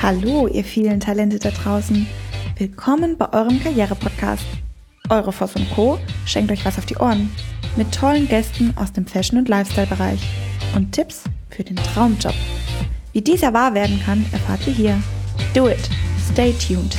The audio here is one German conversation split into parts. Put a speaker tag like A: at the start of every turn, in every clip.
A: Hallo, ihr vielen Talente da draußen. Willkommen bei eurem Karriere-Podcast. Eure Voss & Co. schenkt euch was auf die Ohren. Mit tollen Gästen aus dem Fashion- und Lifestyle-Bereich. Und Tipps für den Traumjob. Wie dieser wahr werden kann, erfahrt ihr hier. Do it. Stay tuned.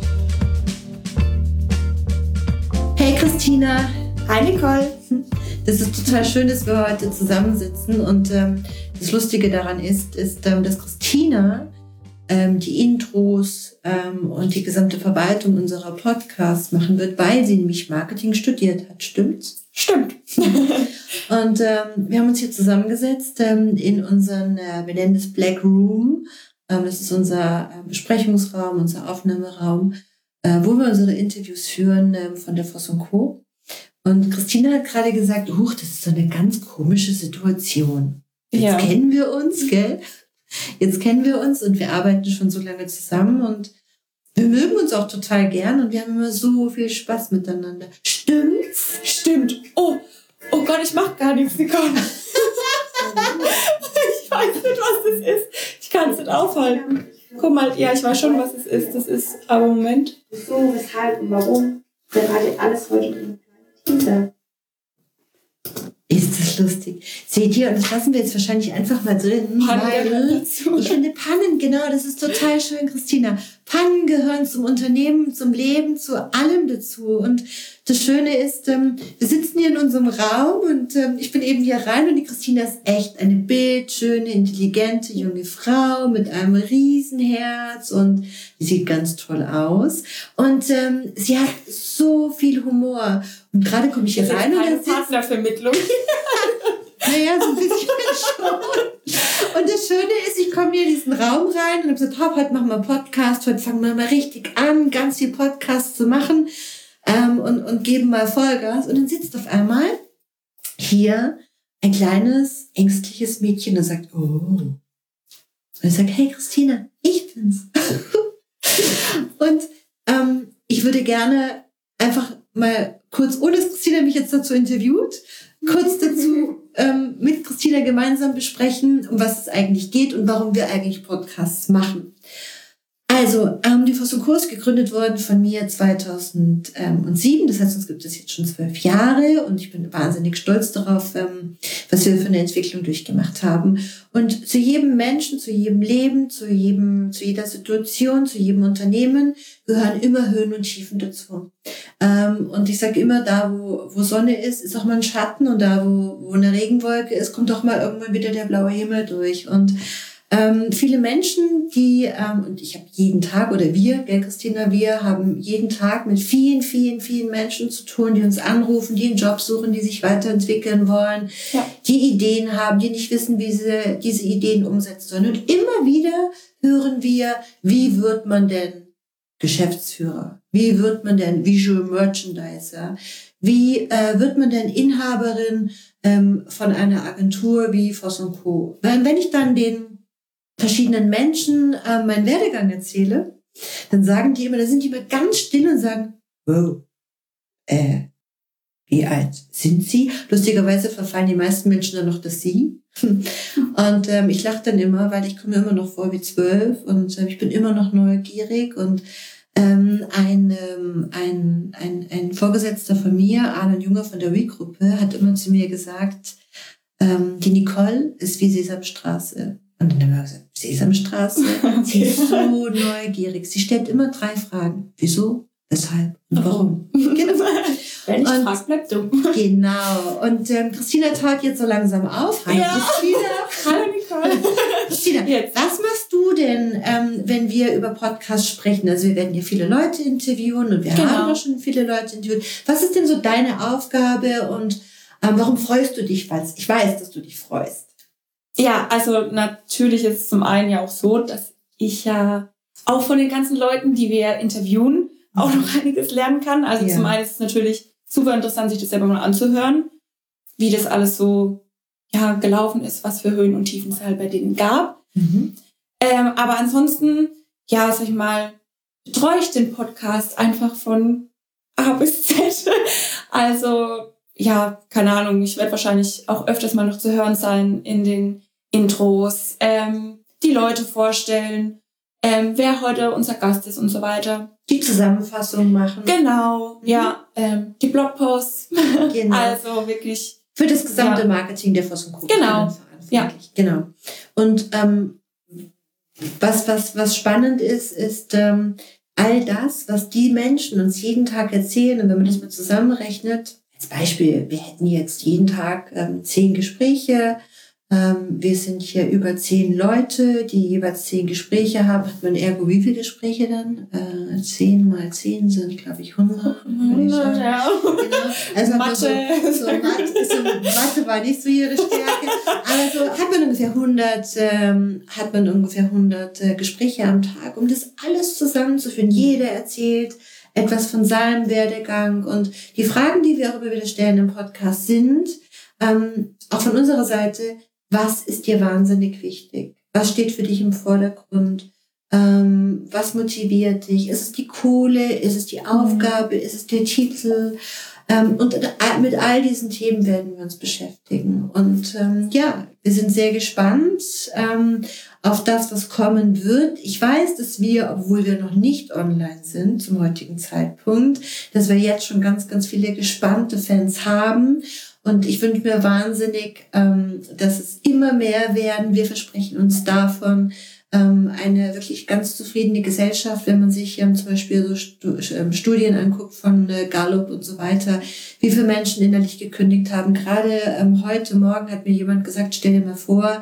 B: Hey Christina.
C: Hi Nicole.
B: Das ist total schön, dass wir heute zusammensitzen. Und das Lustige daran ist, dass Christina die Intros und die gesamte Verwaltung unserer Podcasts machen wird, weil sie nämlich Marketing studiert hat. Stimmt's?
C: Stimmt.
B: Und wir haben uns hier zusammengesetzt in unseren, wir nennen das Black Room. Das ist unser Besprechungsraum, unser Aufnahmeraum, wo wir unsere Interviews führen von der Voss & Co. Und Christina hat gerade gesagt, das ist so eine ganz komische Situation. Jetzt kennen wir uns, gell? Jetzt kennen wir uns und wir arbeiten schon so lange zusammen und wir mögen uns auch total gern und wir haben immer so viel Spaß miteinander. Stimmt's?
C: Stimmt. Oh Gott, ich mach gar nichts, Nicole. Ich weiß nicht, was das ist. Ich kann es nicht aufhalten. Guck mal, ja, ich weiß schon, was es ist. Das ist, aber Moment.
D: So, weshalb und warum? Gerade alles heute in Kinder.
B: Ist das lustig. Seht ihr, und das lassen wir jetzt wahrscheinlich einfach mal drin, weil ich finde Pannen, genau, das ist total schön, Christina. Pannen gehören zum Unternehmen, zum Leben, zu allem dazu. Und das Schöne ist, wir sitzen hier in unserem Raum und ich bin eben hier rein und die Christina ist echt eine bildschöne, intelligente junge Frau mit einem Riesenherz und die sieht ganz toll aus. Und sie hat so viel Humor. Und gerade komme ich hier rein und
C: eine Partnervermittlung.
B: Naja, so ein bisschen schon. Und das Schöne ist, ich komme hier in diesen Raum rein und habe gesagt, heute machen wir einen Podcast, heute fangen wir mal richtig an, ganz viel Podcasts zu machen und geben mal Vollgas. Und dann sitzt auf einmal hier ein kleines, ängstliches Mädchen und sagt, oh. Und ich sage, hey Christina, ich bin's. Und ich würde gerne einfach mal kurz, ohne dass Christina mich jetzt dazu interviewt, kurz dazu mit Christina gemeinsam besprechen, um was es eigentlich geht und warum wir eigentlich Podcasts machen. Also, die Voss & Co. ist gegründet worden von mir 2007. Das heißt, uns gibt es jetzt schon 12 Jahre und ich bin wahnsinnig stolz darauf, was wir für eine Entwicklung durchgemacht haben. Und zu jedem Menschen, zu jedem Leben, zu jeder Situation, zu jedem Unternehmen gehören immer Höhen und Tiefen dazu. Und ich sage immer, da wo Sonne ist auch mal ein Schatten und da wo eine Regenwolke ist, kommt doch mal irgendwann wieder der blaue Himmel durch. Und viele Menschen, und ich habe jeden Tag, oder wir, gell Christina, wir haben jeden Tag mit vielen, vielen, vielen Menschen zu tun, die uns anrufen, die einen Job suchen, die sich weiterentwickeln wollen, die Ideen haben, die nicht wissen, wie sie diese Ideen umsetzen sollen. Und immer wieder hören wir, wie wird man denn Geschäftsführer? Wie wird man denn Visual Merchandiser? Wie wird man denn Inhaberin von einer Agentur wie Voss & Co.? Wenn ich dann den verschiedenen Menschen meinen Werdegang erzähle, dann sind die immer ganz still und sagen, wow, wie alt sind Sie? Lustigerweise verfallen die meisten Menschen dann noch das Sie. Und ich lache dann immer, weil ich komme immer noch vor wie 12 und ich bin immer noch neugierig und ein Vorgesetzter von mir, Arne Junger von der WE-Gruppe, hat immer zu mir gesagt, die Nicole ist wie Sesamstraße. Und dann haben wir gesagt, Sesamstraße? Okay. Sie ist so neugierig. Sie stellt immer 3 Fragen. Wieso? Weshalb? Und warum? Genau.
C: Wenn ich frage, bleibt dumm.
B: Genau. Und Christina taut jetzt so langsam auf. Hi, Christina.
C: Hallo Nicole.
B: Christina, was machst du denn, wenn wir über Podcasts sprechen? Also wir werden hier viele Leute interviewen und wir haben auch schon viele Leute interviewt. Was ist denn so deine Aufgabe und warum freust du dich? Weil ich weiß, dass du dich freust.
C: Ja, also natürlich ist es zum einen ja auch so, dass ich ja auch von den ganzen Leuten, die wir interviewen, auch noch einiges lernen kann. Also zum einen ist es natürlich super interessant, sich das selber mal anzuhören, wie das alles so gelaufen ist, was für Höhen und Tiefen es halt bei denen gab. Aber ansonsten, sag ich mal, betreue ich den Podcast einfach von A bis Z. Also, keine Ahnung, ich werde wahrscheinlich auch öfters mal noch zu hören sein in den Intros, die Leute vorstellen, wer heute unser Gast ist und so weiter.
B: Die Zusammenfassung machen.
C: Genau, ja, die Blogposts.
B: Genau.
C: Also wirklich.
B: Für das gesamte Marketing der Voss & Co.
C: Genau.
B: Ja. Genau. Und was spannend ist all das, was die Menschen uns jeden Tag erzählen, und wenn man das mal zusammenrechnet, als Beispiel, wir hätten jetzt jeden Tag 10 Gespräche, wir sind hier über 10 Leute, die jeweils 10 Gespräche haben. Hat man ergo wie viele Gespräche dann? 10 mal 10 sind, glaube ich, 100.
C: 100, ja.
B: Genau. Also
C: Mathe.
B: Mathe war nicht so ihre Stärke. Aber so hat man ungefähr 100 Gespräche am Tag, um das alles zusammenzuführen. Jeder erzählt etwas von seinem Werdegang. Und die Fragen, die wir auch immer wieder stellen im Podcast, sind auch von unserer Seite: Was ist dir wahnsinnig wichtig? Was steht für dich im Vordergrund? Was motiviert dich? Ist es die Kohle? Ist es die Aufgabe? Ist es der Titel? Und mit all diesen Themen werden wir uns beschäftigen. Und wir sind sehr gespannt auf das, was kommen wird. Ich weiß, dass wir, obwohl wir noch nicht online sind zum heutigen Zeitpunkt, dass wir jetzt schon ganz, ganz viele gespannte Fans haben. Und ich wünsche mir wahnsinnig, dass es immer mehr werden. Wir versprechen uns davon eine wirklich ganz zufriedene Gesellschaft, wenn man sich zum Beispiel so Studien anguckt von Gallup und so weiter, wie viele Menschen innerlich gekündigt haben. Gerade heute Morgen hat mir jemand gesagt, stell dir mal vor,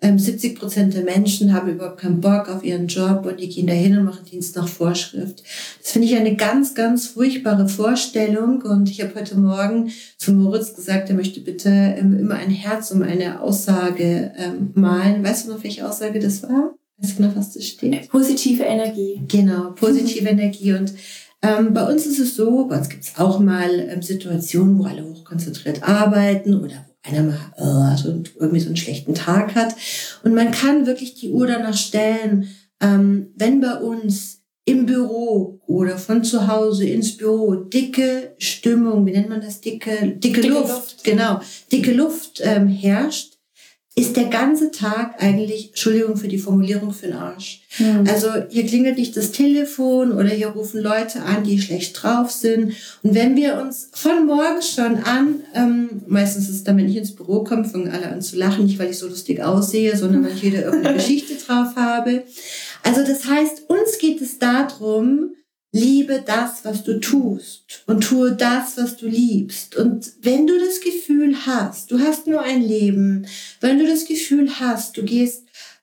B: 70% der Menschen haben überhaupt keinen Bock auf ihren Job und die gehen dahin und machen Dienst nach Vorschrift. Das finde ich eine ganz, ganz furchtbare Vorstellung. Und ich habe heute Morgen zu Moritz gesagt, er möchte bitte immer ein Herz um eine Aussage malen. Weißt du noch, welche Aussage das war? Weißt du noch, was das steht?
C: Positive Energie.
B: Genau, positive Energie. Und bei uns ist es so, bei uns gibt es auch mal Situationen, wo alle hochkonzentriert arbeiten oder einer mal irgendwie so einen schlechten Tag hat. Und man kann wirklich die Uhr danach stellen, wenn bei uns im Büro oder von zu Hause ins Büro dicke Stimmung, wie nennt man das? Dicke Luft. Genau, dicke Luft herrscht, ist der ganze Tag eigentlich, Entschuldigung für die Formulierung, für den Arsch. Also hier klingelt nicht das Telefon oder hier rufen Leute an, die schlecht drauf sind. Und wenn wir uns von morgens schon an, meistens ist es dann, wenn ich ins Büro komme, fangen alle an zu lachen, nicht weil ich so lustig aussehe, sondern weil ich wieder irgendeine Geschichte drauf habe. Also das heißt, uns geht es darum, liebe das, was du tust und tue das, was du liebst. Und wenn du das Gefühl hast, du hast nur ein Leben, wenn du das Gefühl hast, du gehst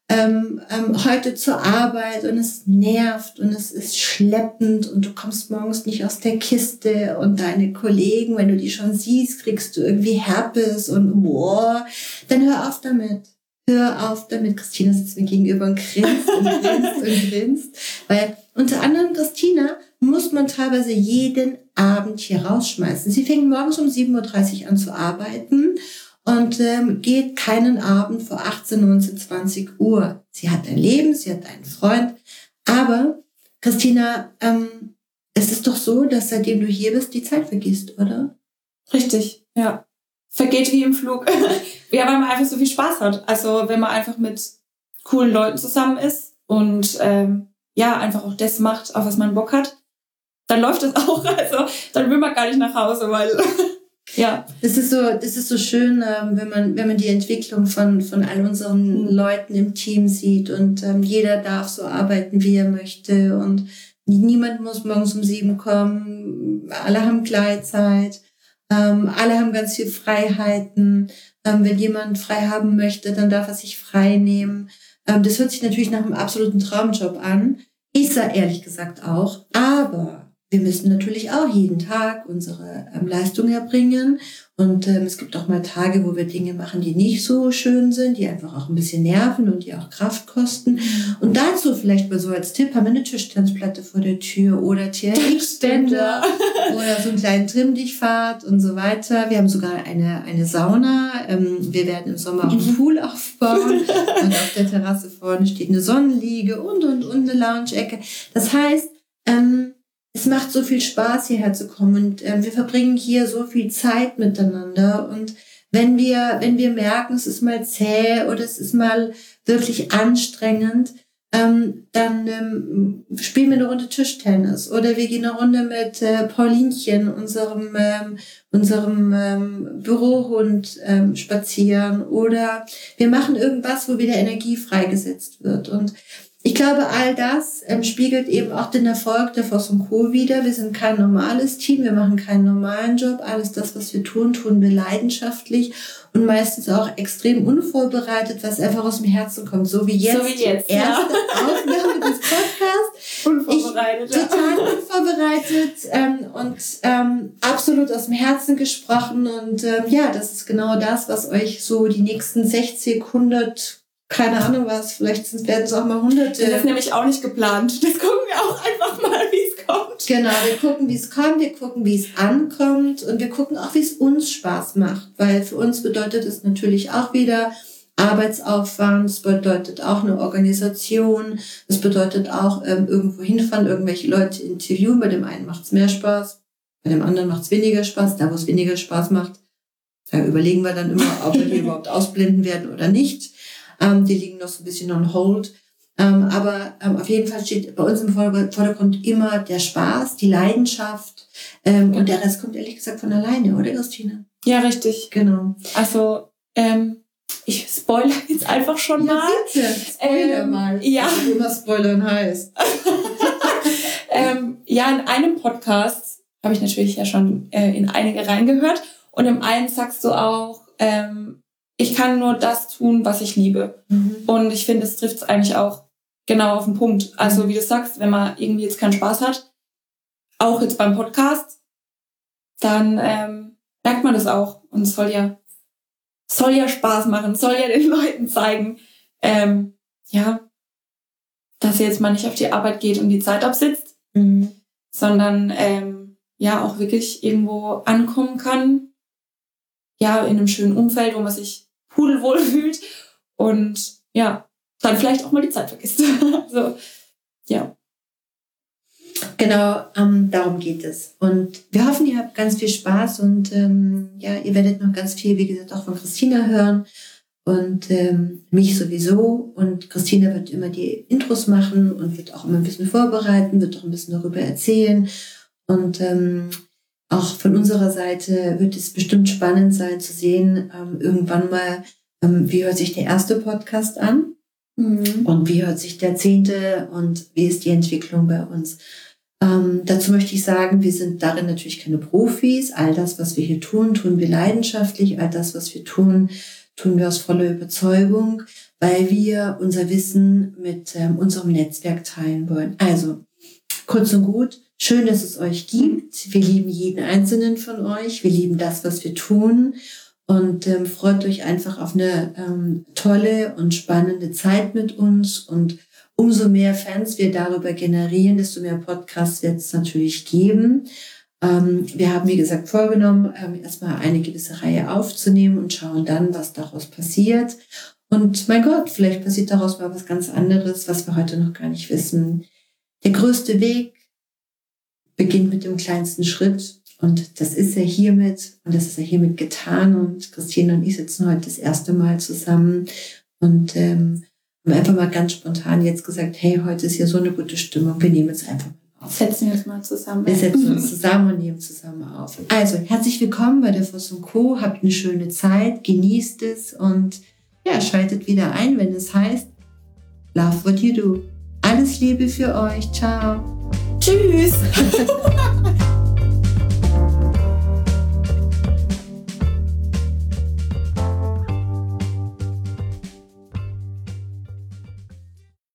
B: heute zur Arbeit und es nervt und es ist schleppend und du kommst morgens nicht aus der Kiste und deine Kollegen, wenn du die schon siehst, kriegst du irgendwie Herpes und dann hör auf damit. Hör auf damit. Christina sitzt mir gegenüber und grinst und grinst und grinst. Weil unter anderem Christina muss man teilweise jeden Abend hier rausschmeißen. Sie fängt morgens um 7.30 Uhr an zu arbeiten und geht keinen Abend vor 18, 19, 20 Uhr. Sie hat ein Leben, sie hat einen Freund. Aber, Christina, es ist doch so, dass seitdem du hier bist, die Zeit vergisst, oder?
C: Richtig, ja. Vergeht wie im Flug. Ja, weil man einfach so viel Spaß hat. Also wenn man einfach mit coolen Leuten zusammen ist und einfach auch das macht, auf was man Bock hat, dann läuft es auch. Also dann will man gar nicht nach Hause, weil ja.
B: Das ist so schön, wenn man die Entwicklung von all unseren Leuten im Team sieht und jeder darf so arbeiten, wie er möchte und niemand muss morgens um 7 kommen. Alle haben Gleitzeit. Alle haben ganz viel Freiheiten. Wenn jemand frei haben möchte, dann darf er sich frei nehmen. Das hört sich natürlich nach einem absoluten Traumjob an. Ist er ehrlich gesagt auch. Aber wir müssen natürlich auch jeden Tag unsere Leistung erbringen. Und es gibt auch mal Tage, wo wir Dinge machen, die nicht so schön sind, die einfach auch ein bisschen nerven und die auch Kraft kosten. Und dazu vielleicht mal so als Tipp, haben wir eine Tischtennisplatte vor der Tür oder TRX-Bänder oder so einen kleinen Trimm-Dich-Fahrt und so weiter. Wir haben sogar eine Sauna. Wir werden im Sommer auch einen Pool aufbauen. Und auf der Terrasse vorne steht eine Sonnenliege und eine Lounge-Ecke. Das heißt, es macht so viel Spaß, hierher zu kommen und wir verbringen hier so viel Zeit miteinander und wenn wir merken, es ist mal zäh oder es ist mal wirklich anstrengend, dann spielen wir eine Runde Tischtennis oder wir gehen eine Runde mit Paulinchen, unserem Bürohund, spazieren oder wir machen irgendwas, wo wieder Energie freigesetzt wird. Und ich glaube, all das spiegelt eben auch den Erfolg der Voss & Co. wider. Wir sind kein normales Team, wir machen keinen normalen Job. Alles das, was wir tun, tun wir leidenschaftlich und meistens auch extrem unvorbereitet, was einfach aus dem Herzen kommt. So wie jetzt. Erste Aufnahme des Podcasts.
C: Unvorbereitet.
B: Total unvorbereitet und absolut aus dem Herzen gesprochen. Und das ist genau das, was euch so die nächsten 60, 100, keine Ahnung was, vielleicht werden es auch mal Hunderte.
C: Das ist nämlich auch nicht geplant. Das gucken wir auch einfach mal, wie es kommt.
B: Genau, wir gucken, wie es kommt, wir gucken, wie es ankommt und wir gucken auch, wie es uns Spaß macht. Weil für uns bedeutet es natürlich auch wieder Arbeitsaufwand, es bedeutet auch eine Organisation, es bedeutet auch irgendwo hinfahren, irgendwelche Leute interviewen. Bei dem einen macht es mehr Spaß, bei dem anderen macht es weniger Spaß. Da, wo es weniger Spaß macht, da überlegen wir dann immer, ob wir die überhaupt ausblenden werden oder nicht. Die liegen noch so ein bisschen on hold. Aber auf jeden Fall steht bei uns im Vordergrund immer der Spaß, die Leidenschaft. Und der Rest kommt ehrlich gesagt von alleine, oder Christine?
C: Ja, richtig.
B: Genau.
C: Also, ich spoilere jetzt einfach schon mal.
B: Ja, bitte. Spoiler mal.
C: Ja.
B: Was immer Spoilern heißt.
C: In einem Podcast habe ich natürlich ja schon in einige reingehört. Und im einen sagst du auch, ich kann nur das tun, was ich liebe. Mhm. Und ich finde, es trifft es eigentlich auch genau auf den Punkt. Also wie du sagst, wenn man irgendwie jetzt keinen Spaß hat, auch jetzt beim Podcast, dann merkt man das auch. Und es soll ja Spaß machen, soll ja den Leuten zeigen, dass jetzt mal nicht auf die Arbeit geht und die Zeit absitzt, sondern auch wirklich irgendwo ankommen kann, ja, in einem schönen Umfeld, wo man sich pudelwohl fühlt und ja, dann vielleicht auch mal die Zeit vergisst. So, ja.
B: Genau, darum geht es. Und wir hoffen, ihr habt ganz viel Spaß und ihr werdet noch ganz viel, wie gesagt, auch von Christina hören und mich sowieso. Und Christina wird immer die Intros machen und wird auch immer ein bisschen vorbereiten, wird auch ein bisschen darüber erzählen. Und auch von unserer Seite wird es bestimmt spannend sein zu sehen, irgendwann mal, wie hört sich der erste Podcast an und wie hört sich der 10. und wie ist die Entwicklung bei uns. Dazu möchte ich sagen, wir sind darin natürlich keine Profis. All das, was wir hier tun, tun wir leidenschaftlich. All das, was wir tun, tun wir aus voller Überzeugung, weil wir unser Wissen mit unserem Netzwerk teilen wollen. Also, kurz und gut, schön, dass es euch gibt. Wir lieben jeden einzelnen von euch. Wir lieben das, was wir tun. Und freut euch einfach auf eine tolle und spannende Zeit mit uns. Und umso mehr Fans wir darüber generieren, desto mehr Podcasts wird es natürlich geben. Wir haben, wie gesagt, vorgenommen, erstmal eine gewisse Reihe aufzunehmen und schauen dann, was daraus passiert. Und mein Gott, vielleicht passiert daraus mal was ganz anderes, was wir heute noch gar nicht wissen. Der größte Weg beginnt mit dem kleinsten Schritt. Und das ist er hiermit. Und das ist er hiermit getan. Und Christine und ich sitzen heute das erste Mal zusammen. Und haben einfach mal ganz spontan jetzt gesagt, hey, heute ist hier so eine gute Stimmung. Wir nehmen jetzt einfach mal auf.
C: Setzen wir uns mal zusammen.
B: Wir setzen uns zusammen und nehmen zusammen auf. Also, herzlich willkommen bei der Voss & Co. Habt eine schöne Zeit. Genießt es. Und ja, schaltet wieder ein, wenn es heißt Love What You Do. Alles Liebe für euch. Ciao.
C: Tschüss.